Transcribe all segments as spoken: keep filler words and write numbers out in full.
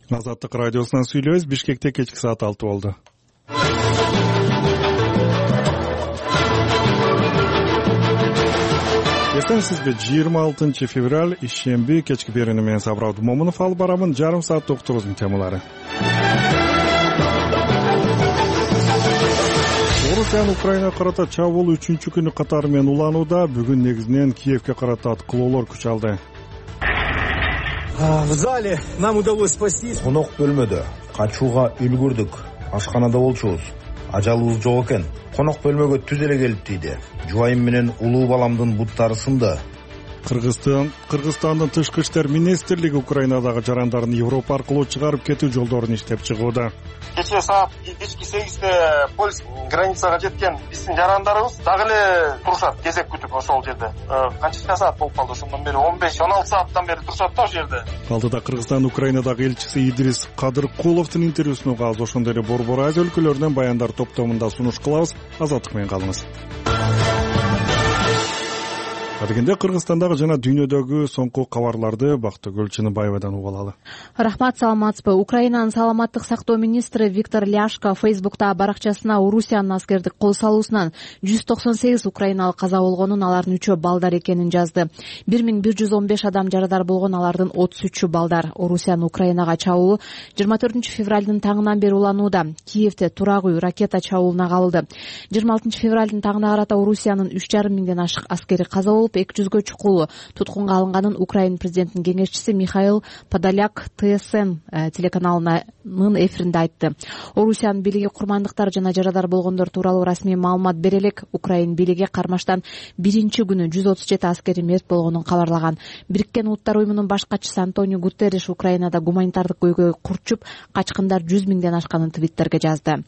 Азаттык радиосунан сүйлөбүз. Бишкекте кечки саат алты болду. Эсеңсизби, жыйырма алтынчы февраль ишемби кечки берүүнү менен Сабыр Момунов алып барамын. Жарым саат уктурубуздун темалары. Орусиянын Украинага карата чабуул үчүнчү күнү катары менен уланууда. Бүгүн негизинен Киевке карата аткылоолор күч алды. В зале нам удалось спастись. Конок бөлмөдө качууга үлгүрдүк. Ашканада болчубуз. Ажалыбыз жок экен. Конок бөлмөгө түз эле келип тийди. Жубайым менен улуу баламдын буттары сынды. Кыргызстан Кыргызстандын тышкы иштер министрлиги Украинадагы жарандарын Европа аркылуу чыгарып кетүү жолдорун иштеп чыгууда. Кечээ саат кечки сегизде полис границага жеткен биздин жарандарыбыз дагы эле турушат, кезек күтүп ошол жерде. Канча саат болуп калды? Ошондон бери он беш он алты сааттан бери турушат да ошол жерде. Алдыда Кыргызстан Украинадагы элчиси Идрис Кадыркуловдун интервьюсуна калды. Ошондой эле Борбор Азия өлкөлөрүнөн баяндар топтомунда сунуш кылабыз. Азаттык менен калыңыз. Адегенде Кыргызстандагы жана дүйнөдөгү соңку кабарларды Бактыгүл Чыныбаевадан угуп алалы. Рахмат, саламатсызбы. Украинанын саламаттык сактоо министри Виктор Ляшко Фейсбукта баракчасына Орусиянын аскердик кол салуусунан жүз токсон сегиз украиналык каза болгонун, алардын үчөө балдар экенин жазды. бир миң бир жүз он беш адам жарадар болгон, алардын отуз үчү балдар. Орусиянын Украинага чабуулу жыйырма төртүнчү февралдын таңынан бери уланууда. Киевде турагүй ракета чабуулуна кабылды. жыйырма алтынчы февралдын таңына карата Орусиянын үч жарым миңден ашык аскери каза болуп, эки жүзгө чукулу туткунга алынганын Украин президентинин кеңешчиси Михаил Подоляк ТСН телеканалынын эфиринде айтты. Орусиянын бийлиги курмандыктар жана жарадар болгондор тууралуу расмий маалымат бере элек. Украин бийлиги кармаштан биринчи күнү жүз отуз жети аскери мерт болгонун кабарлаган. Бириккен Улуттар уюмунун баш катчысы Антонио Гутерриш Украинада гуманитардык көйгөй курчуп, качкындар жүз миңден ашканын твиттерге жазды.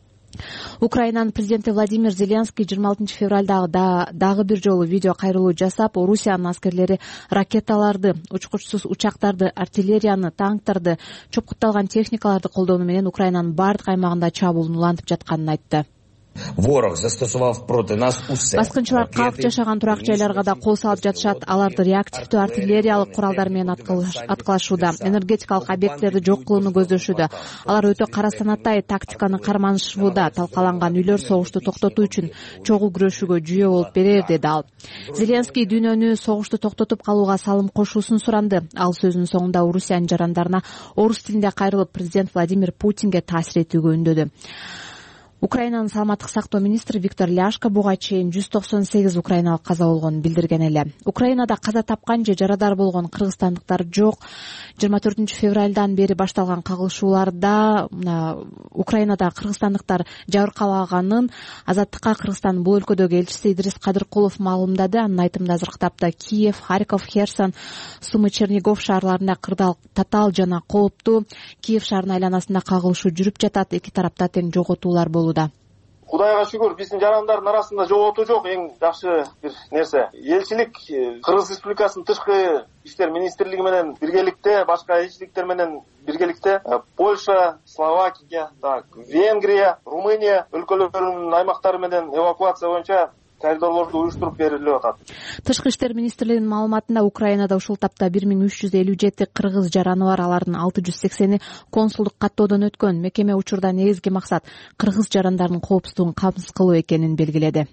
Украинанын президенти Владимир Зеленский жыйырма алтынчы февралда дагы бир жолу видео кайрылуу жасап, Орусиянын аскерлери ракеталарды, учкучсуз учактарды, артиллерияны, танктарды, чопкутталган техникаларды колдонуу менен Украинанын бардык аймагында чабуулун улантып жатканын айтты. Ворог застосував проти нас усе. Баскынчылар калп жашаган турак жайларга да кол салып жатышат. Аларды реактивдүү артиллериялык куралдар менен аткылашууда. Энергетикалык объекттерди жок кылууну көздөшүүдө. Алар өтө кара санаттай тактиканы карманышууда. Талкаланган үйлөр согушту токтотуу үчүн чогуу күрөшүүгө жүйө болуп берер, деди ал. Зеленский дүйнөнү согушту токтотуп калууга салым кошуусун суранды. Ал сөзүнүн соңунда Орусиянын жарандарына орус тилинде кайрылып, президент Владимир Путинге таасир этүүгө үндөдү. Украинанын саламаттык сактоо министри Виктор Ляшко буга чейин жүз токсон сегиз украиналык каза болгонун билдирген эле. Украинада каза тапкан же жарадар болгон кыргызстандыктар жок. жыйырма төртүнчү февралдан бери башталган кагылышууларда Украинада кыргызстандыктар жабыркабаганын Азаттыкка Кыргызстандын бул өлкөдөгү элчиси Идрис Кадыркулов маалымдады. Анын айтымында азыркы тапта Киев, Харьков, Херсон, Сумы, Чернигов шаарларында кырдаал татаал жана кооптуу. Киев шаарынын айланасында кагылышуу жүрүп жатат. Эки тарапта тең жоготуулар болууда. Кудайга шүгүр, биздин жарандардын арасында жоготуу жок. Эң жакшы бир нерсе. Элчилик Кыргыз Республикасынын тышкы иштер министрлиги менен биргеликте, башка элчиликтер менен биргеликте Польша, Словакия, так, Венгрия, Румыния өлкөлөрүнүн аймактары менен эвакуация боюнча коридорлорду уюштуруп берилип атат. Тышкы иштер министрлигинин маалыматында Украинада ушул тапта бир миң үч жүз элүү жети кыргыз жараны бар. Алардын алты жүз сексени консулдук каттоодон өткөн. Мекеме учурда негизги максат кыргыз жарандарынын коопсуздугун камсыз кылуу экенин белгиледи.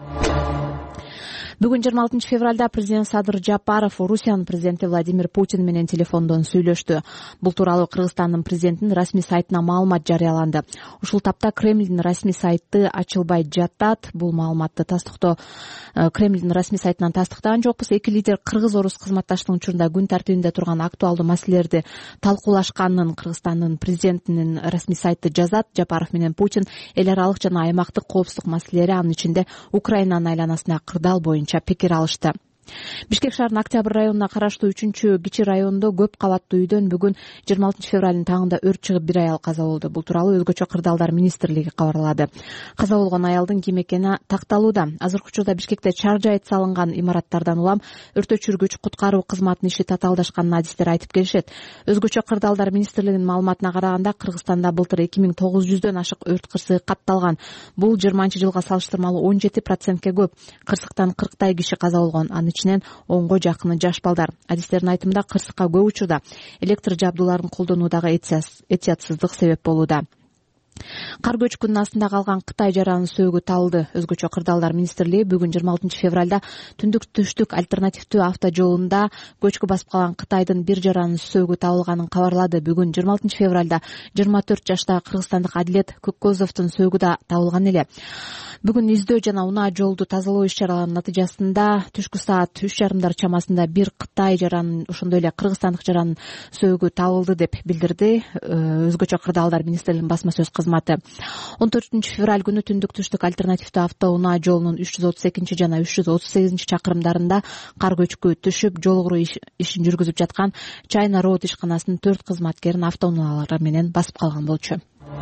Бүгүн жыйырма алтынчы февралда президент Садыр Жапаров Орусиянын президенти Владимир Путин менен телефондон сүйлөштү. Бул тууралуу Кыргызстандын президентинин расмий сайтына маалымат жарыяланды. Ушул тапта Кремлдин расмий сайты ачылбай жатат. Бул маалыматты тастыктоо Кремлдин расмий сайтынан тастыктаган жокпуз. Эки лидер кыргыз-орус кызматташтыгынын учурунда күн тартибинде турган актуалдуу маселелерди талкуулашканын Кыргызстандын президентинин расмий сайты жазат. Жапаров менен Путин эл аралык жана аймактык коопсуздук маселелери, анын ичинде Украинанын айланасына кырдаал боюнча пикир алышты. Бишкек шаарынын Октябрь районуна караштуу үчүнчү кичи райондо көп кабаттуу үйдөн бүгүн жыйырма алтынчы февралдын таңында өрт чыгып бир аял каза болду. Бул тууралуу өзгөчө кырдаалдар министрлиги кабарлады. Каза болгон аялдын ким экени такталууда. Азыркы учурда Бишкекте чаржайыт салынган имараттардан улам өрт өчүргүч куткаруу кызматынын иши татаалдашканын адистер айтып келишет. Өзгөчө кырдаалдар министрлигинин маалыматына караганда Кыргызстанда былтыр эки миң тогуз жүздөн ашык өрт кырсыгы катталган. Бул жыйырманчы жылга салыштырмалуу он жети процентке көп. Кырсыктан кырктай киши каза болгон. Анын ичинен онго жакыны жаш балдар. Адистердин айтымында кырсыкка көп учурда электр жабдууларын колдонуудагы этиятсыздык себеп болууда. Кар көчкүнүнүн астында калган Кытай жаранын сөөгү табылды. Өзгөчө кырдаалдар министрлиги бүгүн жыйырма алтынчы февралда түндүк түштүк альтернативдүү автожолунда көчкү басып калган Кытайдын бир жаранын сөөгү табылганын кабарлады. Бүгүн жыйырма алтынчы февралда жыйырма төрт жаштагы кыргызстандык Адилет Көккозовдун сөөгү да табылган эле. Бүгүн издөө жана унаа жолду тазалоо иш-чараларынын натыйжасында түшкү саат үч жарымдар чамасында бир Кытай жаранын, ошондой эле кыргызстандык жаранын сөөгү табылды деп билдирди өзгөчө кырдаалдар министрлигинин басма сөз кызматы. он төртүнчү февраль күнү түндүк түштүк альтернативдүү автоунаа жолунун үч жүз отуз экинчи жана үч жүз отуз сегизинчи чакырымдарында кар көчкү түшүп, жол куруу ишин жүргүзүп жаткан China Road ишканасынын төрт кызматкерин автоунаалар менен басып калган болчу.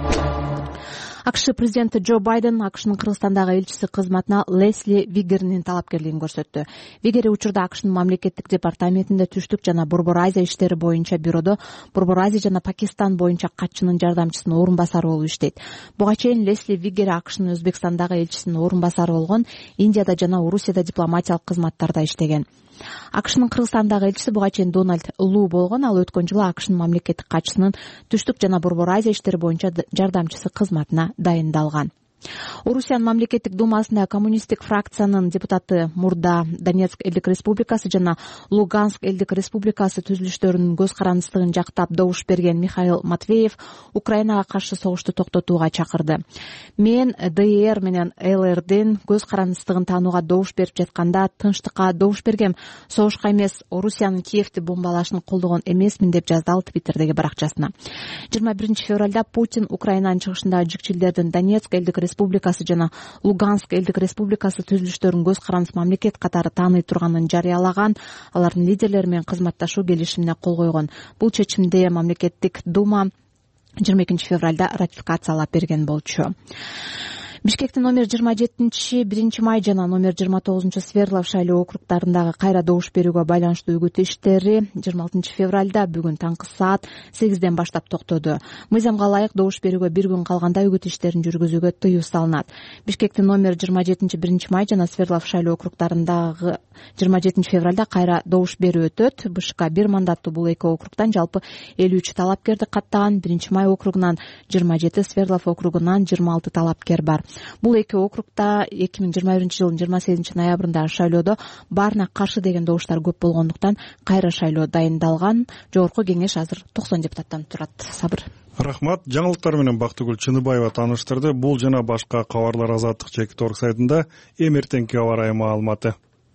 АКШ президенти Джо Байден АКШнын Кыргызстандагы элчиси кызматына Лесли Виггернин талапкерлигин көрсөттү. Виггер учурда АКШнын мамлекеттик департаментинде түштүк жана Борбор Азия иштери боюнча бюродо Борбор Азия жана Пакистан боюнча катчынын жардамчысынын орун басары болуп иштейт. Буга чейин Лесли Виггер АКШнын Өзбекстандагы элчисинин орун басары болгон, Индияда жана Орусияда дипломатиялык кызматтарда иштеген. АКШнын Кыргызстандагы элчиси буга чейин Дональд Лу болгон. Ал өткөн жылы АКШнын мамлекеттик катчысынын түштүк жана Борбор Азия иштери боюнча жардамчысы кызматына дайындалган. Орусиянын мамлекеттик думасында коммунисттик фракциянын депутаты мурда Донецк элдик республикасы жана Луганск элдик республикасы түзүлүштөрүнүн көз карандыстыгын жактап добуш берген Михаил Матвеев Украинага каршы согушту токтотууга чакырды. Мен ДР менен ЛРдин көз карандыстыгын таанууга добуш берип жатканда тынчтыкка добуш бергем, согушка эмес, Орусиянын Киевти бомбалашын колдогон эмесмин деп жазды ал Твиттердеги баракчасына. жыйырма биринчи февралда Путин Украинанын чыгышындагы жикчилдердин Донецк элдик республикасы жана Луганск элдик республикасы түзүлүштөрүн көз карандыс мамлекет катары тааный турганын жарыялаган, алардын лидерлери менен кызматташуу келишимине кол койгон. Бул чечимди мамлекеттик дума жыйырма экинчи февралда ратификациялап берген болчу. Бишкектин номер жыйырма жетинчи биринчи май жана номер жыйырма тогузунчу Свердлов шайлоо округдарындагы кайра добуш берүүгө байланыштуу үгүт иштери жыйырма алтынчы февралда бүгүн таңкы саат сегизден баштап токтоду. Мыйзамга ылайык добуш берүүгө бир күн калганда үгүт иштерин жүргүзүүгө тыюу салынат. Бишкектин номер жыйырма жетинчи биринчи май жана Свердлов шайлоо округдарындагы жыйырма жетинчи февралда кайра добуш берүү өтөт. БШК бир мандаттуу бул эки округдан жалпы элүү үч талапкерди каттаган. биринчи май округунан жыйырма жети, Свердлов округунан жыйырма алты талапкер бар. Бул эки округда эки миң жыйырма биринчи жылдын жыйырма сегизинчи ноябрындагы шайлоодо баарына каршы деген добуштар көп болгондуктан кайра шайлоо дайындалган. Жогорку кеңеш азыр токсон депутаттан турат. Сабыр. Рахмат. Жаңылыктар менен Бактыгүл Чыныбаева тааныштырды. Бул жана башка кабарлар Азаттык чекит орг сайтында. Эми эртеңки аба ырайы маалыматы.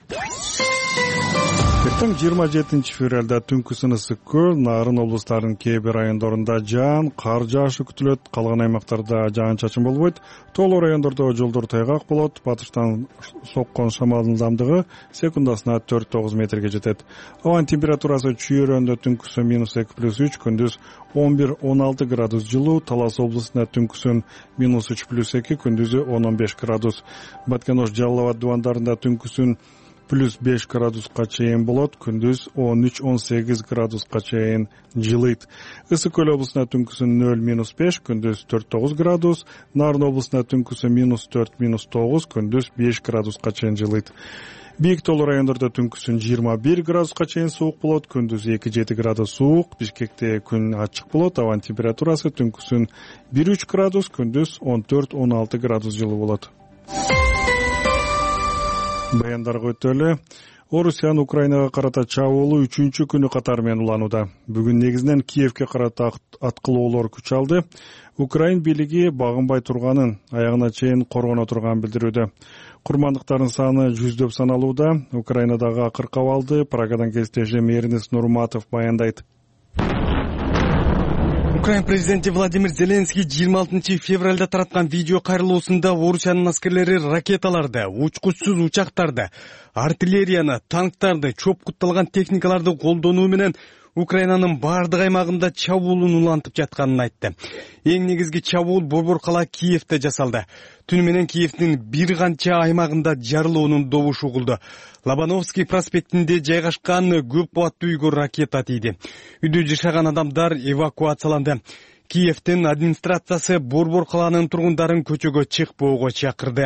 Эртең жыйырма жетинчи февралда түнкүсүн ысык көл, Нарын облустарынын кээ бир райондорунда жаан, кар жаашы күтүлөт, калган аймактарда жаан-чачын болбойт. Тоолуу райондордо жолдор тайгак болот, батыштан соккон шамалдын ылдамдыгы секундасына төрт тогуз метрге жетет. Абанын температурасы чүйөрөндө түнкүсүн минус эки плюс үч, күндүз он бир он алты градус жылуу, Талас облусунда түнкүсүн минус үч плюс эки, күндүзү он он беш градус. Баткен Ош Жалал Абад дубандарында түнкүсүн плюс беш градуска чейин болот, күндүз он үч он сегиз градуска чейин жылыйт. Ысык көл облусунда түнкүсүн нөл минус беш, күндүз төрт тогуз градус, Нарын облусунда түнкүсүн минус төрт минус тогуз, күндүз беш градуска чейин жылыйт. Бийик тоолуу райондордо түнкүсүн жыйырма бир градуска чейин суук болот, күндүз эки жети градус суук. Бишкекте күн ачык болот, абанын температурасы түнкүсүн бир үч градус, күндүз он төрт он алты градус жылуу болот. Баяндарга өтөлү. Орусиянын Украинага карата чабуулу үчүнчү күнү катары менен уланууда. Бүгүн негизинен Киевке карата аткылоолор күч алды. Украин бийлиги багынбай турганын, аягына чейин коргоно турганын билдирүүдө. Курмандыктардын саны жүздөп саналууда. Украинадагы акыркы абалды Прагадан кезиктешем Эрнест Нурматов баяндайт. Украин президенти Владимир Зеленский жыйырма алтынчы февралда тараткан видео кайрылуусунда Орусиянын аскерлери ракеталарды, учкучсуз учактарды, артиллерияны, танктарды, чопкутталган техникаларды колдонуу менен Украинанын бардык аймагында чабуулун улантып жатканын айтты. Эң негизги чабуул борбор кала Киевде жасалды. Түнү менен Киевдин бир канча аймагында жарылуунун добушу угулду. Лобановский проспектинде жайгашкан көп кубаттуу үйгө ракета тийди. Үйдө жашаган адамдар эвакуацияланды. Киевдин администрациясы борбор каланын тургундарын көчөгө чыкпоого чакырды.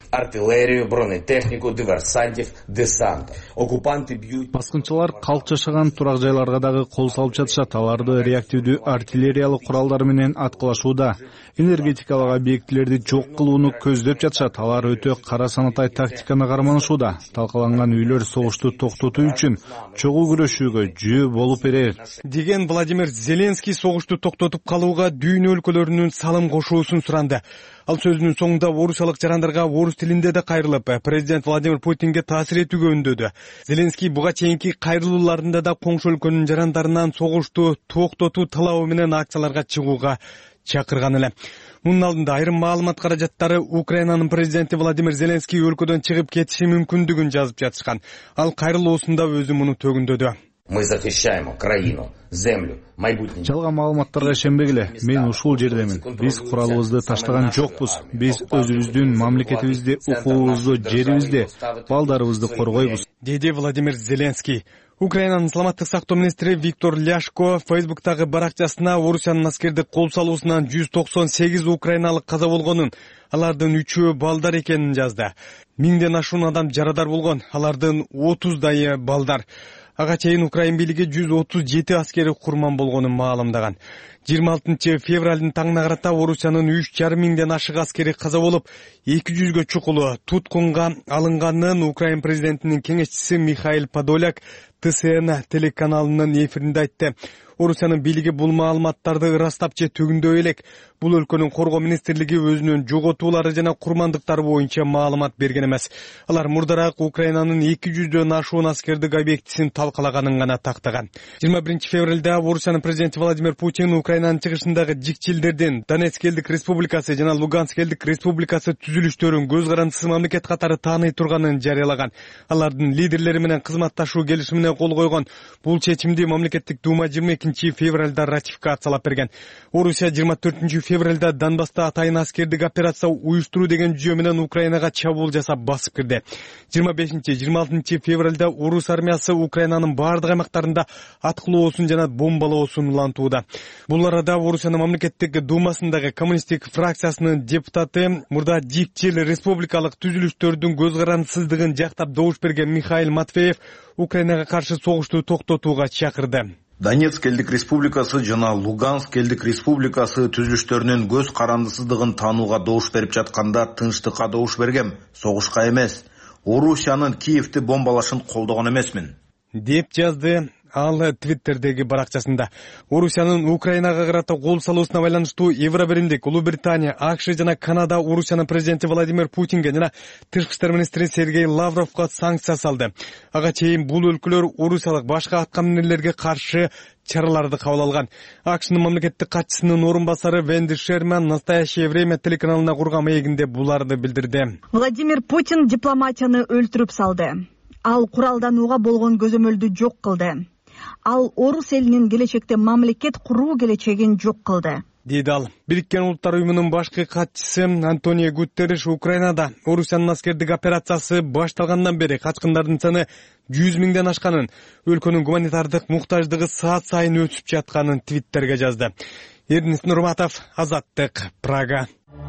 артиллерию, бронетехнику, диверсантов, десантов. Оккупанты бьют. Баскынчылар калк жашаган турак жайларга дагы кол салып жатышат. Аларды реактивдүү артиллериялык куралдар менен аткылашууда. Энергетикалык объектилерди жок кылууну көздөп жатышат. Алар өтө кара санатай тактиканы карманышууда. Талкаланган үйлөр согушту токтотуу үчүн чогуу күрөшүүгө жөө болуп берер деген Владимир Зеленский согушту токтотуп калууга дүйнө өлкөлөрүнүн салым кошуусун суранды. Ал сөзүнүн соңунда орусиялык жарандарга орус тилинде да кайрылып, президент Владимир Путинге таасир этүүгө үндөдү. Зеленский буга чейинки кайрылууларында да коңшу өлкөнүн жарандарынан согушту токтотуу талабы менен акцияларга чыгууга чакырган эле. Мунун алдында айрым маалымат каражаттары Украинанын президенти Владимир Зеленский өлкөдөн чыгып кетиши мүмкүндүгүн жазып жатышкан. Ал кайрылуусунда өзү муну төгүндөдү. Мы защищаем Украину, землю, майбутнее. Жалган маалыматтарга ишенбегиле. Мен ушул жердемин. Биз куралыбызды таштаган жокпуз. Биз өзүбүздүн мамлекетибизди, укугубузду, жерибизди, балдарыбызды коргойбуз, деди Владимир Зеленский. Украинанын саламаттык сактоо министри Виктор Ляшко Фейсбуктагы баракчасына Орусиянын аскерди кол салуусунан жүз токсон сегиз украиналык каза болгонун, алардын үчөө балдар экенин жазды. Миңден ашуун адам жарадар болгон, алардын отуздайы балдар. Ага чейин Украин бийлиги жүз отуз жети аскери курман болгонун маалымдаган. жыйырма алтынчы февралдын таңына карата Орусиянын үч жарым миңден ашык аскери каза болуп, эки жүзгө чукулу туткунга алынганын Украин президентинин кеңешчиси Михаил Подоляк Т С Н телеканалынын эфиринде айтты. Орусиянын бийлиги бул маалыматтарды ырастап же төгүндөй элек. Бул өлкөнүн коргоо министрлиги өзүнүн жоготуулары жана курмандыктары боюнча маалымат берген эмес. Алар мурдараак Украинанын эки жүздөн ашуун аскердик объектисин талкалаганын гана тактаган. жыйырма биринчи февралда Орусиянын президенти Владимир Путин Украинанын чыгышындагы жикчилдердин Донецк элдик республикасы жана Луганск элдик республикасы түзүлүштөрүн көз карандысыз мамлекет катары тааный турганын жарыялаган. Алардын лидерлери менен кызматташуу келишимине кол койгон. Бул чечимди мамлекеттик дума жыйырма экинчи февралда ратификациялап берген. Орусия жыйырма төртүнчү февралда Донбасста атайын аскердик операция уюштуруу деген жүйө менен Украинага чабуул жасап басып кирди. жыйырма бешинчи жыйырма алтынчы февралда орус армиясы Украинанын бардык аймактарында аткылоосун жана бомбалоосун улантууда. Бул арада Орусиянын мамлекеттик думасындагы коммунисттик фракциясынын депутаты мурда жикчил республикалык түзүлүштөрдүн көз карандысыздыгын жактап добуш берген Михаил Матвеев Украинага каршы согушту токтотууга чакырды. Донецк элдик республикасы жана Луганск элдик республикасы түзүлүштөрүнүн көз карандысыздыгын таанууга добуш берип жатканда тынчтыкка добуш бергем, согушка эмес. Орусиянын Киевди бомбалашын колдогон эмесмин, деп жазды ал Твиттердеги баракчасында. Орусиянын Украинага карата кол салуусуна байланыштуу Евробиримдик, Улуу Британия, А К Ш жана Канада Орусиянын президенти Владимир Путинге жана тышкы иштер министри Сергей Лавровго санкция салды. Ага чейин бул өлкөлөр орусиялык башка аткаминерлерге каршы чараларды кабыл алган. А К Шнын мамлекеттик катчысынын орун басары Венди Шерман «Настоящее время» телеканалына курган маегинде буларды билдирди. Владимир Путин дипломатияны өлтүрүп салды. Ал куралданууга болгон көзөмөлдү жок кылды. Ал орус элинин келечекте мамлекет куруу келечегин жок кылды, дейди ал. Бириккен Улуттар уюмунун башкы катчысы Антонио Гутерриш Украинада Орусиянын аскердик операциясы башталгандан бери качкындардын саны жүз миңден ашканын, өлкөнүн гуманитардык муктаждыгы саат сайын өсүп жатканын твиттерге жазды. Эрнис Нурматов, Азаттык, Прага.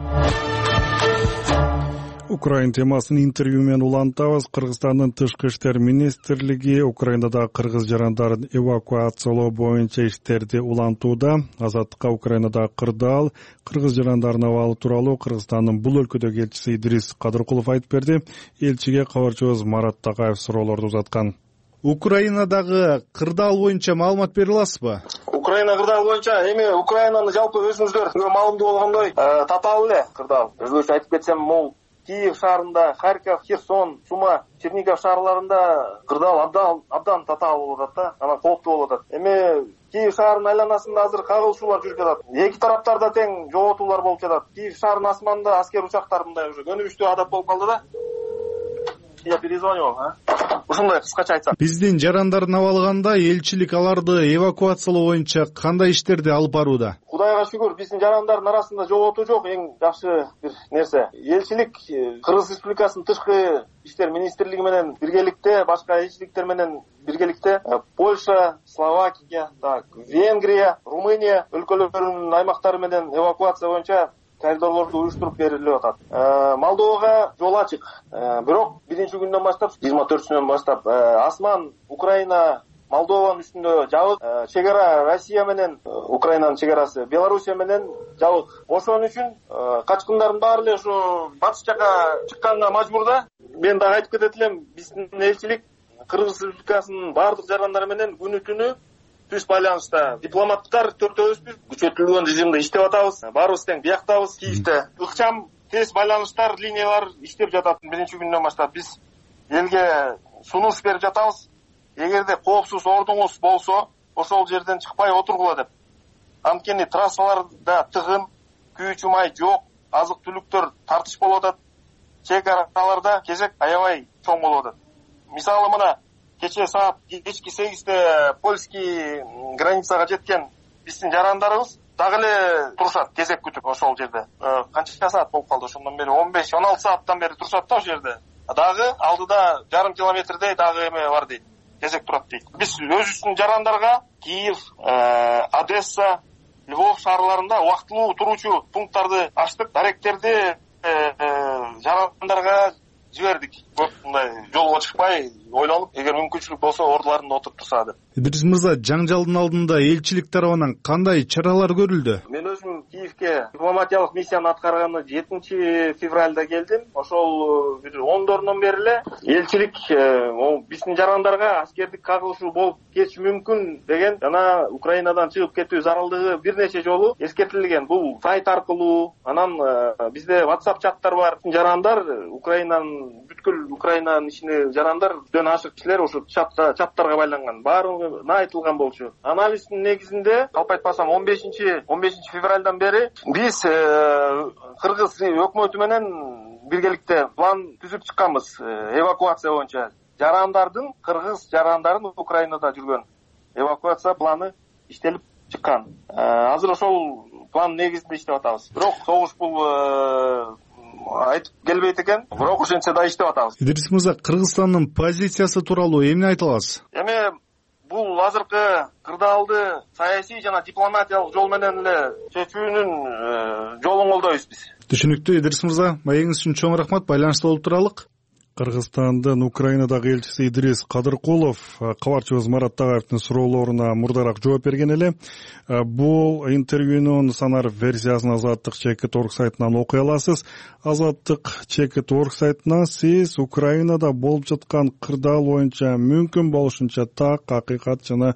Украин темасын интервью менен улантабыз. Кыргызстандын тышкы иштер министрлиги Украинада кыргыз жарандарын эвакуациялоо боюнча иштерди улантууда. Азаттыкка Украинада кырдаал кыргыз жарандарын абалы тууралуу Кыргызстандын бул өлкөдөгү элчиси Идрис Кадыркулов айтып берди. Элчиге кабарчыбыз Марат Такаев суроолорду узаткан. Украинадагы кырдаал боюнча маалымат бере аласызбы? Украина кырдаал боюнча эми Украинаны жалпы өзүңүздөр маалымдуу болгондой татаал эле кырдаал. Өзгөчө айтып кетсем, могул Киев шаарында, Харьков, Херсон, Сума, Чернигов шаарларында кырдаал абдан абдан татаал болуп атат да, анан кооптуу болуп атат. Эми Киев шаарынын айланасында азыр кагылышуулар жүрүп жатат. Эки тараптарда тең жоготуулар болуп жатат. Киев шаарынын асманында аскер учактар мындай уже көнүгүчтүү адап болуп калды да. Я перезвонил, а? Ушундай кыскача айтсам. Биздин жарандарын абалганда элчилик аларды эвакуациялоо боюнча кандай иштерди алып барууда? Кудайга шүгүр, биздин жарандардын арасында жоготуу жок. Эң жакшы бир нерсе. Элчилик Кыргыз Республикасынын тышкы иштер министрлиги менен биргеликте, башка элчиликтер менен биргеликте Польша, Словакия, так, Венгрия, Румыния өлкөлөрүнүн аймактары менен эвакуация боюнча коридорлорду уюштуруп берилип атат. Молдовага жол ачык. Бирок биринчи күндөн баштап, жыйырма төртүнөн баштап асман Украина Молдованын үстүндө жабык, чегара Россия менен Украинанын чегарасы Белоруссия менен жабык. Ошон үчүн качкындардын баары эле ушу батыш жака чыкканга мажбур да. Мен дагы айтып кетет элем, биздин элчилик Кыргыз Республикасынын баардык жарандары менен күнү түнү түз байланышта. Дипломаттар төртөөбүз күчөтүлгөн режимде иштеп атабыз. Баарыбыз тең бияктабыз Киевде. Ыкчам тез байланыштар, линиялар иштеп жатат. Биринчи күндөн баштап биз элге сунуш берип жатабыз. Эгерде коопсуз ордуңуз болсо, ошол жерден чыкпай отургула деп. Анткени трассаларда тыгын, күйүүчү май жок, азык-түлүктөр тартыш болуп атат. Чек араларда кезек аябай чоң болуп атат. Мисалы мына кечээ саат кечки сегизде польский границага жеткен биздин жарандарыбыз дагы эле турушат, кезек күтүп ошол жерде. Канча саат болуп калды ошондон бери? он беш он алты сааттан бери турушат да ошол жерде. Дагы алдыда жарым километрдей дагы эме бар дейт. Кезек турат дейт. Биз өзүбүздүн жарандарга Киев, Одесса, Львов шаарларында убактылуу туруучу пункттарды ачтык, даректерди жарандарга жибердик. Көп мындай жолго чыкпай, ойлонуп, эгер мүмкүнчүлүк болсо ордуларында отуруп турса деп. Идирис мырза, жаңжалдын алдында элчилик тарабынан кандай чаралар көрүлдү? Мен өзүм Киевге дипломатиялык миссияны аткарганы жетинчи февралда келдим. Ошол бир ондорунан бери эле элчилик биздин жарандарга аскердик кагылышуу болуп кетиши мүмкүн деген жана Украинадан чыгып кетүү зарылдыгы бир нече жолу эскертилген. Бул сайт аркылуу, анан бизде WhatsApp чаттар бар. Жарандар Украинанын бүткүл Украинанын ичине жарандар жөн ашык кишилер ошо чаттарга байланган. Баардыгына айтылган болчу. Анализдин негизинде, калп айтпасам он бешинчи февралдан бери биз Кыргыз өкмөтү менен биргеликте план түзүп чыкканбыз эвакуация боюнча. Жарандардын, кыргыз жарандардын Украинада жүргөн эвакуация планы иштелип чыккан. Азыр ошол план негизинде иштеп атабыз. Бирок согуш бул айтып келбейт экен. Бирок ошентсе да иштеп атабыз. Идирис мырза, Кыргызстандын позициясы тууралуу эмне айта аласыз? Эми бул азыркы кырдаалды саясий жана дипломатиялык жол менен эле чечүүнүн жолун колдойбуз биз. Түшүнүктүү. Идирис мырза, маегиңиз үчүн чоң рахмат. Байланышта болуп туралык. Кыргызстандын Украинадагы элчиси Идрис Кадыркулов кабарчыбыз Марат Тагаевдин суроолоруна мурдараак жооп берген эле. Бул интервьюнун санар версиясын Азаттык чекит точка орг сайтынан окуй аласыз. Азаттык чекит точка орг сайтынан сиз Украинада болуп жаткан кырдаал боюнча мүмкүн болушунча так, акыйкат жана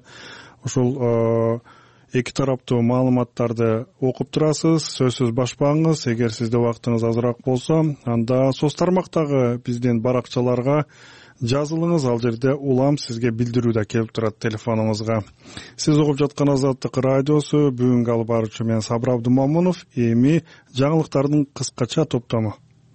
ушул эки тараптуу маалыматтарды окуп турасыз. Сөзсүз башпаңыз. Эгер сизде убактыңыз азыраак болсо, анда соц тармактагы биздин баракчаларга жазылыңыз. Ал жерде улам сизге билдирүү да келип турат телефонуңузга. Сиз угуп жаткан Азаттык радиосу, бүгүнкү алып баруучу мен Сабыр Абдумамунов. Эми жаңылыктардын кыскача топтому.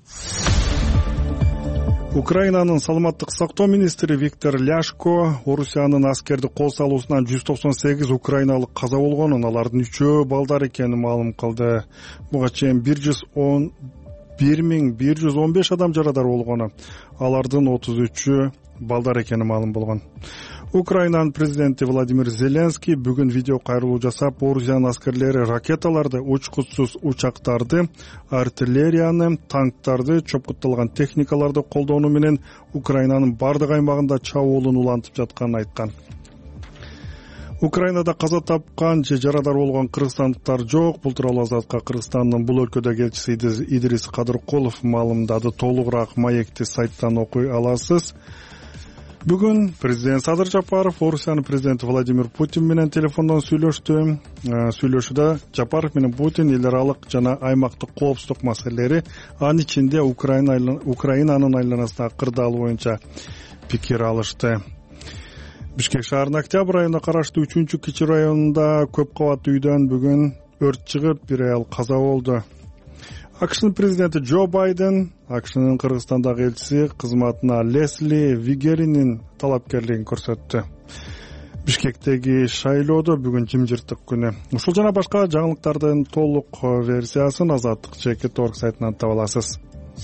Украинанын саламаттык сактоо министри Виктор Ляшко Орусиянын аскерди кол салуусунан жүз токсон сегиз украиналык каза болгонун, алардын үчөө балдар экенин маалым кылды. Буга чейин бир миң бир жүз он беш адам жарадар болгону, алардын отуз үчү балдар экени маалым болгон. Украинанын президенти Владимир Зеленский бүгүн видео кайрылуу жасап, Орусиянын аскерлери ракеталарды, учкучсуз учактарды, артиллерияны, танктарды, чопкутталган техникаларды колдонуу менен Украинанын бардык аймагында чабуулун улантып жатканын айткан. Украинада каза тапкан же жарадар болгон кыргызстандыктар жок. Бул тууралуу Азатка Кыргызстандын бул өлкөдөгү элчиси Идрис Кадыркулов маалымдады. Толугураак маекти сайттан окуй аласыз. Бүгүн президент Садыр Жапаров Орусиянын президенти Владимир Путин менен телефондон сүйлөштү. Сүйлөшүүдө Жапаров менен Путин эл аралык жана аймактык коопсуздук маселелери, анын ичинде Украинанын айланасындагы кырдаал боюнча пикир алышты. Бишкек шаарынын Октябрь районуна караштуу үчүнчү кичи районунда көп кабаттуу үйдөн бүгүн өрт чыгып, бир аял каза болду. АКШнын президенти Джо Байден АКШнын Кыргызстандагы элчиси кызматына Лесли Вигеринин талапкерлигин көрсөттү. Бишкектеги шайлоодо бүгүн жымжыртык күнү. Ушул жана башка жаңылыктардын толук версиясын Азаттык чекит точка орг сайтынан таба аласыз.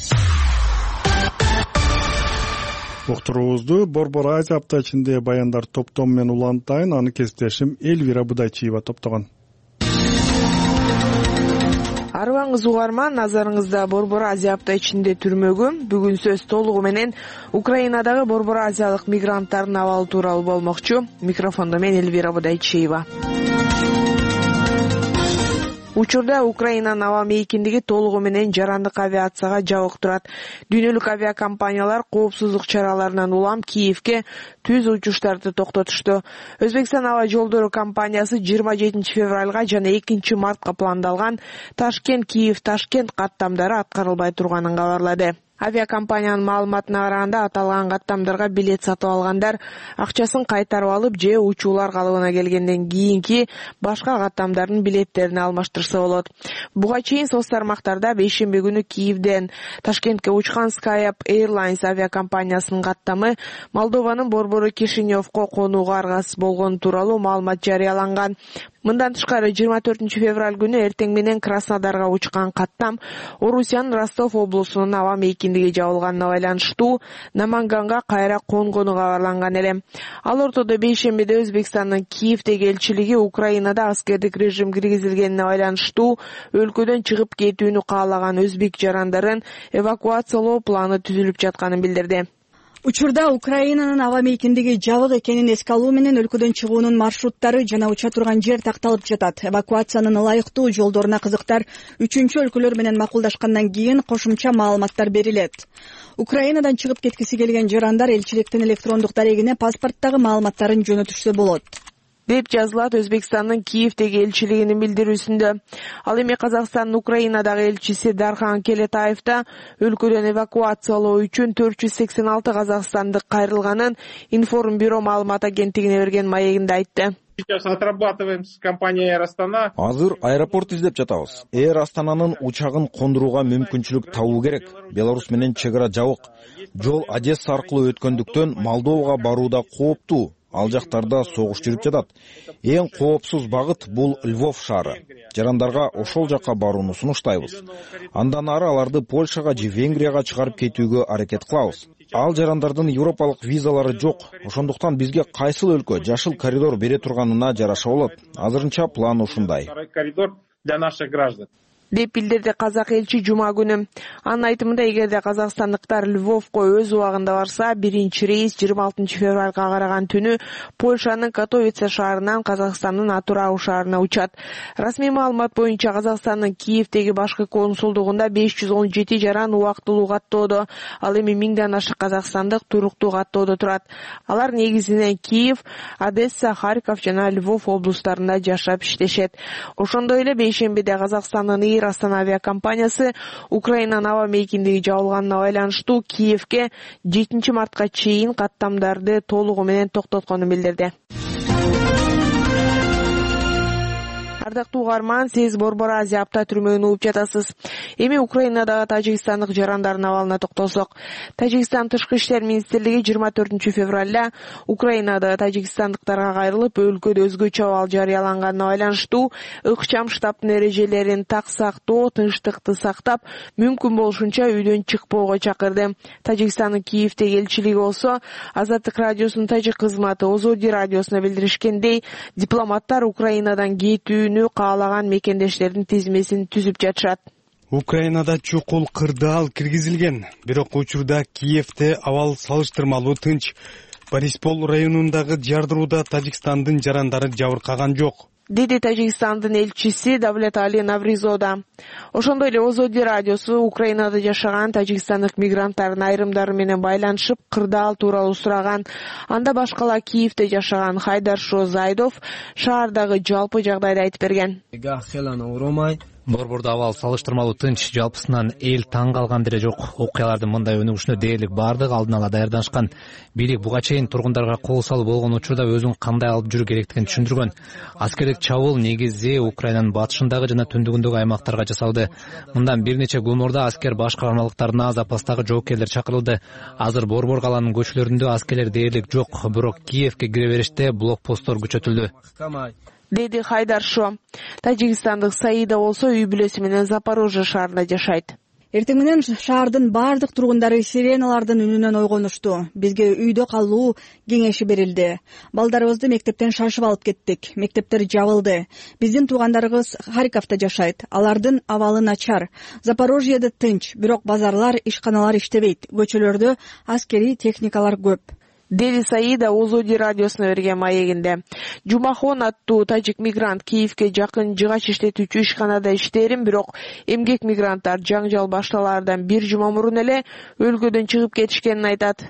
Уктуруубузду Борбор Азия апта ичинде баяндар топтому менен улантайын. Аны кесиптешим Эльвира Будайчиева топтогон. Арыбаңыз угарман, назарыңызда Борбор Азия апта ичинде түрмөгү. Бүгүн сөз толугу менен Украинадагы Борбор Азиялык мигранттардын абалы тууралуу болмокчу. Микрофондо мен Эльвира Бодайчиева. Учурда Украинанын аба мейкиндиги толугу менен жарандык авиацияга жабык турат. Дүйнөлүк авиакомпаниялар коопсуздук чараларынан улам Киевке түз учуштарды токтотушту. Өзбекстан аба жолдору компаниясы жыйырма жетинчи февралга жана экинчи мартка пландалган Ташкент-Киев-Ташкент каттамдары аткарылбай турганын кабарлады. Авиакомпаниянын маалыматына караганда аталган каттамдарга билет сатып алгандар акчасын кайтарып алып же учуулар калыбына келгенден кийинки башка каттамдардын билеттерин алмаштырса болот. Буга чейин соц тармактарда бейшемби күнү Киевден Ташкентке учкан Skype Airlines авиакомпаниясынын каттамы Молдованын борбору Кишиневко конууга аргасыз болгону тууралуу маалымат жарыяланган. Мындан тышкары жыйырма төртүнчү февраль күнү эртең менен Краснодарга учкан каттам Орусиянын Ростов облусунун аба мейкиндиги жабылганына байланыштуу Наманганга кайра конгону кабарланган эле. Ал ортодо бейшембиде Өзбекстандын Киевдеги элчилиги Украинада аскердик режим киргизилгенине байланыштуу өлкөдөн чыгып кетүүнү каалаган өзбек жарандарын эвакуациялоо планы түзүлүп жатканын билдирди. Учурда Украинанын аба мейкиндиги жабык экенин эске алуу менен өлкөдөн чыгуунун маршруттары жана уча турган жер такталып жатат. Эвакуациянын ылайыктуу жолдоруна кызыктар үчүнчү өлкөлөр менен макулдашкандан кийин кошумча маалыматтар берилет. Украинадан чыгып кеткиси келген жарандар элчиликтин электрондук дарегине паспорттагы маалыматтарын жөнөтүшсө болот, деп жазылат Өзбекстандын Киевдеги элчилигинин билдирүүсүндө. Ал эми Казакстандын Украинадагы элчиси Дархан Келетаев да өлкөдөн эвакуациялоо үчүн төрт жүз сексен алты казакстандык кайрылганын Информбюро маалымат агенттигине берген маегинде айтты. Сейчас отрабатываем с компанией Air Astana. Азыр аэропорт издеп жатабыз. Air Астананын учагын кондурууга мүмкүнчүлүк табуу керек. Беларусь менен чек ара жабык. Жол Одесса аркылуу өткөндүктөн Молдовага барууда кооптуу. Ал жактарда согуш жүрүп жатат. Эң коопсуз багыт бул Львов шаары. Жарандарга ошол жакка барууну сунуштайбыз. Андан ары аларды Польшага же Венгрияга чыгарып кетүүгө аракет кылабыз. Ал жарандардын европалык визалары жок. Ошондуктан бизге кайсыл өлкө жашыл коридор бере турганына жараша болот. Азырынча план ушундай. Коридор для наших граждан. деп билдирди казак элчи жума күнү. Анын айтымында эгерде казакстандыктар Львовко өз убагында барса, биринчи рейс жыйырма алтынчы февралга караган түнү Польшанын Катовице шаарынан Казакстандын Атырау шаарына учат. Расмий маалымат боюнча Казакстандын Киевдеги башкы консулдугунда беш жүз он жети жаран убактылуу каттоодо, ал эми миңден ашык казакстандык туруктуу каттоодо турат. Алар негизинен Киев, Одесса, Харьков жана Львов облустарында жашап иштешет. Ошондой эле бейшембиде Казакстандын Астана авиакомпаниясы Украинанын аба мейкиндиги жабылганына байланыштуу Киевке жетинчи мартка чейин каттамдарды толугу менен токтотконун билдирди. Ардактуу угарман, сиз Борбор Азия апта түрмөгүн угуп жатасыз. Эми Украинадагы тажикстандык жарандардын абалына токтолсок. Тажикстан тышкы иштер министрлиги жыйырма төртүнчү февралда Украинада тажикстандыктарга кайрылып, өлкөдө өзгөчө абал жарыяланганына байланыштуу ыкчам штабтын эрежелерин так сактоо, тынчтыкты сактап, мүмкүн болушунча үйдөн чыкпоого чакырды. Тажикстандын Киевдеги элчилиги болсо Азаттык радиосунун тажик кызматы Озоди радиосуна билдиришкендей, дипломаттар Украинадан кетүүнү каалаган мекендештердин тизмесин түзүп жатышат. Украинада чукул кырдаал киргизилген, бирок учурда Киевде абал салыштырмалуу тынч. Бориспол районундагы жардырууда Тажикстандын жарандары жабыркаган жок, деди Тажикстандын элчиси Давлетали Навризода. Ошондой эле Озоди радиосу Украинада жашаган тажикстандык мигранттардын айрымдары менен байланышып, кырдаал тууралуу сураган. Анда башкала Киевде жашаган Хайдар Шозайдов шаардагы жалпы жагдайды айтып берген. Борбордо абал салыштырмалуу тынч, жалпысынан эл таң калган деле жок. Окуялардын мындай өнүгүшүнө дээрлик бардык алдын ала даярданышкан. Бийлик буга чейин тургундарга кол салуу болгон учурда өзүн кандай алып жүрүү керектигин түшүндүргөн. Аскердик чабуул негизи Украинанын батышындагы жана түндүгүндөгү аймактарга жасалды. Мындан бир нече күн мурда аскер баш каармалыктарына запастагы жоокерлер чакырылды. Азыр Борбор каланын көчөлөрүндө аскерлер дээрлик жок, бирок Киевке кире бериште блокпосттор күчөтүлдү, деди Хайдар Шо. Тажикстандык Саида болсо үй бүлөсү менен Запорожье шаарында жашайт. Эртең менен шаардын бардык тургундары сиреналардын үнүнөн ойгонушту. Бизге үйдө калуу кеңеши берилди. Балдарыбызды мектептен шашып алып кеттик. Мектептер жабылды. Биздин туугандарыбыз Харьковдо жашайт. Алардын абалы начар. Запорожьеде тынч, бирок базарлар, ишканалар иштебейт. Көчөлөрдө аскерий техникалар көп, деди Саида Озоди радиосуна берген маегинде. Жумахон аттуу тажик мигрант Киевге жакын жыгач иштетүүчү ишканада иштерим, бирок эмгек мигранттар жаңжал башталаардан бир жума мурун эле өлкөдөн чыгып кетишкенин айтат.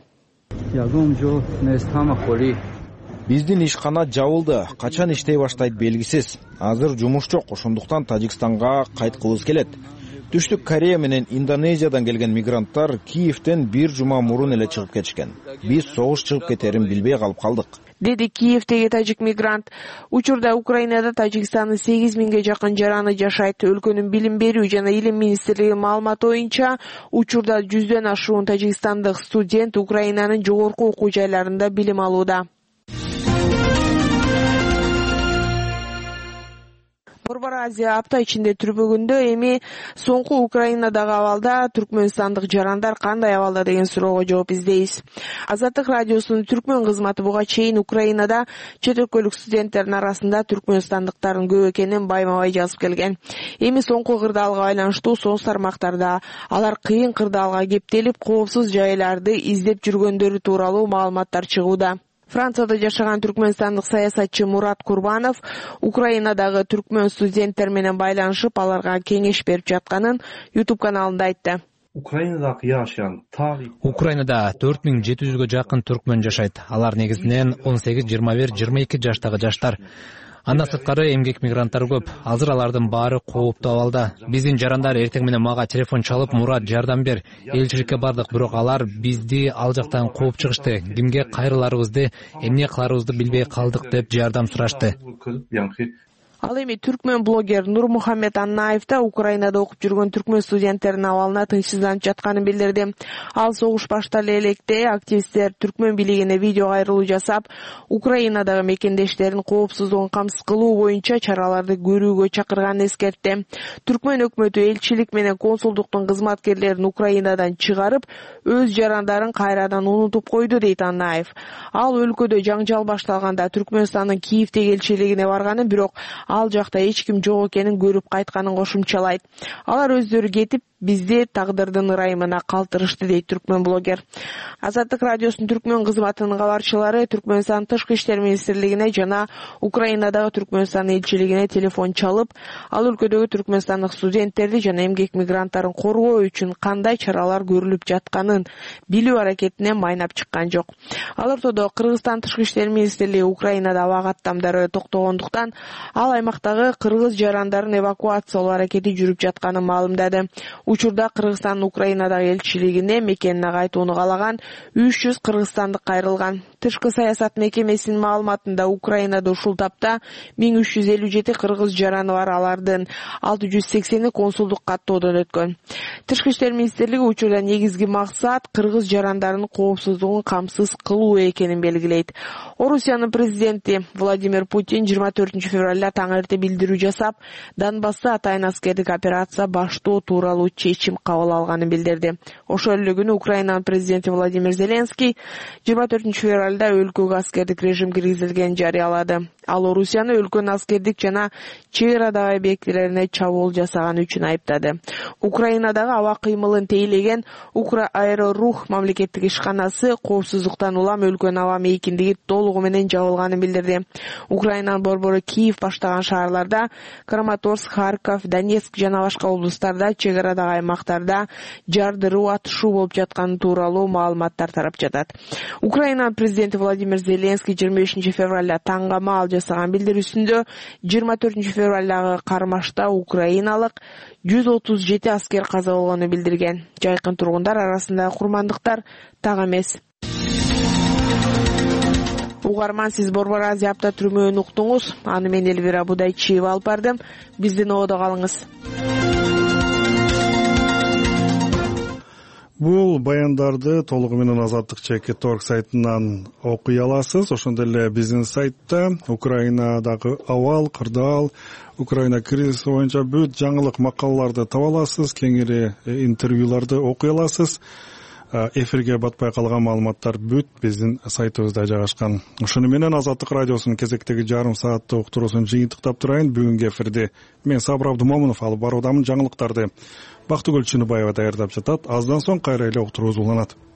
Биздин ишкана жабылды. Качан иштей баштайт белгисиз. Азыр жумуш жок, ошондуктан Тажикстанга кайткыбыз келет. Түштүк Корея менен Индонезиядан келген мигранттар Киевден бир жума мурун эле чыгып кетишкен. Биз согуш чыгып кетерин билбей калып калдык, деди Киевдеги тажик мигрант. Учурда Украинада Тажикстандын сегиз миңге жакын жараны жашайт. Өлкөнүн билим берүү жана илим министрлиги маалыматы боюнча, учурда жүздөн ашуун тажикстандык студент Украинанын жогорку окуу жайларында билим алууда. Борбор Азия апта ичинде түрбөгөндө эми соңку Украинадагы абалда түркмөнстандык жарандар кандай абалда деген суроого жооп издейбиз. Азаттык радиосунун түркмөн кызматы буга чейин Украинада чет өлкөлүк студенттердин арасында түркмөнстандыктардын көп экенин байма-бай жазып келген. Эми соңку кырдаалга байланыштуу соц тармактарда алар кыйын кырдаалга кептелип, коопсуз жайларды издеп жүргөндөрү тууралуу маалыматтар чыгууда. Францияда жашаган түркмөнстандык саясатчы Мурат Курбанов Украинадагы түркмөн студенттер менен байланышып, аларга кеңеш берип жатканын YouTube каналында айтты. Украинада жашаган Украинада төрт миң жети жүзгө жакын түркмөн жашайт. Алар негизинен он сегиз, жыйырма бир, жыйырма эки жаштагы жаштар. Андан сырткары эмгек мигранттар көп. Азыр алардын баары кооптуу абалда. Биздин жарандар эртең менен мага телефон чалып, Мурат, жардам бер. Элчиликке бардык, бирок алар бизди ал жактан кууп чыгышты. Кимге кайрыларыбызды, эмне кыларыбызды билбей калдык деп жардам сурашты. Ал эми түркмөн блогер Нурмухаммед Аннаев да Украинада окуп жүргөн түркмөн студенттердин абалына тынчсызданып жатканын билдирди. Ал согуш баштале электе активисттер түркмөн бийлигине видео кайрылуу жасап, Украинадагы мекендештерин коопсуздугун камсыз кылуу боюнча чараларды көрүүгө чакырганын эскертти. Түркмөн өкмөтү элчилик менен консулдуктун кызматкерлерин Украинадан чыгарып, өз жарандарын кайрадан унутуп койду, дейт Аннаев. Ал өлкөдө жаңжал башталганда Түркмөнстандын Киевдеги элчилигине барганын, бирок ал жакта эч ким жок экенин көрүп кайтканын кошумчалайт. Алар өздөрү кетип, бизди тагдырдын ырайымына калтырышты, дейт түркмөн блогер. Азаттык радиосунун түркмөн кызматынын кабарчылары Түркмөнстан тышкы иштер министрлигине жана Украинадагы Түркмөнстан элчилигине телефон чалып, ал өлкөдөгү түркмөнстандык студенттерди жана эмгек мигранттарын коргоо үчүн кандай чаралар көрүлүп жатканын билүү аракетине майнап чыккан жок. Ал ортодо Кыргызстан тышкы иштер министрлиги Украинада аба каттамдары токтогондуктан, ал аймактагы кыргыз жарандарын эвакуациялоо аракети жүрүп жатканын маалымдады. Учурда Кыргызстандын Украинадагы элчилигине мекенине кайтууну каалаган үч жүз кыргызстандык кайрылган. Тышкы саясат мекемесинин маалыматында Украинада ушул тапта миң үч жүз элүү жети кыргыз жараны бар, алардын алты жүз сексени консулдук каттоодон өткөн. Тышкы иштер министрлиги учурда негизги максат кыргыз жарандарын коопсуздугун камсыз кылуу экенин белгилейт. Орусиянын президенти Владимир Путин жыйырма төртүнчү февралда таң эрте билдирүү жасап, Донбасста атайын аскердик операция баштоо тууралуу чечим кабыл алганын билдирди. Ошол эле күнү Украинанын президенти Владимир Зеленский жыйырма төртүнчү февралда өлкөгө аскердик режим киргизилгенин жарыялады. Ал Орусияны өлкөнүн аскердик жана чек арадагы объектилерине чабуул жасаганы үчүн айыптады. Украинадагы аба кыймылын тейлеген Укра-Аэрорух мамлекеттик ишканасы коопсуздуктан улам өлкөнүн аба мейкиндиги толугу менен жабылганын билдирди. Украинанын борбору Киев баштаган шаарларда Краматорск, Харьков, Донецк жана башка облустарда чек арадагы аймактарда жардыруу, атышуу болуп жатканы тууралуу маалыматтар тарап жатат. Украинанын президенти Владимир Зеленский жыйырма бешинчи февралда таңга маал жасаган билдирүүсүндө жыйырма төртүнчү февралдагы кармашта украиналык жүз отуз жети аскер каза болгонун билдирген. Жайкын тургундар арасындагы курмандыктар так эмес. Угарман, сиз Борбор Азия апта түрмөөнү уктуңуз. Аны мен Элвира Будайчиева алып бардым. Биздин ободо калыңыз. бул баяндарды толугу менен азаттык чекит точка орг сайтынан окуй аласыз. Ошондой эле биздин сайтта Украинадагы абал, кырдаал, Украина кризиси боюнча бүт жаңылык макалаларды таба аласыз, кеңири интервьюларды окуй аласыз. Эфирге батпай калган маалыматтар бүт биздин сайтыбызда жайгашкан. Ошону менен Азаттык радиосунун кезектеги жарым сааттык уктуруусун жыйынтыктап турайын. Бүгүнкү эфирде мен Сабыр Абдымомунов алып баруудамын. Жаңылыктарды Бактыгүл Чыныбаева даярдап жатат. Аздан соң кайра эле уктуруубуз уланат.